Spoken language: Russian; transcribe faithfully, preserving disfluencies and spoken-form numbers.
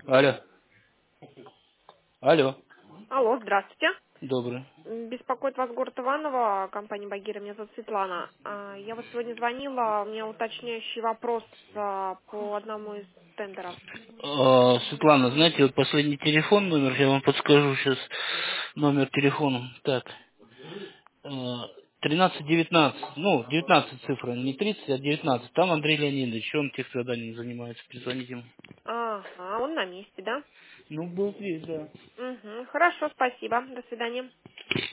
Алло. Алло. Алло, здравствуйте. Добрый. М, Беспокоит вас город Иваново, компания Багира, меня зовут Светлана. А, Я вот сегодня звонила, у меня уточняющий вопрос а, по одному из тендеров. А, Светлана, знаете, вот последний телефон, номер, я вам подскажу сейчас номер телефона. Так, а, тринадцать девятнадцать, ну, девятнадцать цифра, не тридцать, а девятнадцать. Там Андрей Леонидович, он тех заданий занимается, перезвоните ему. Ага, он на месте, да? Ну, был здесь, да. Угу, хорошо, спасибо, до свидания.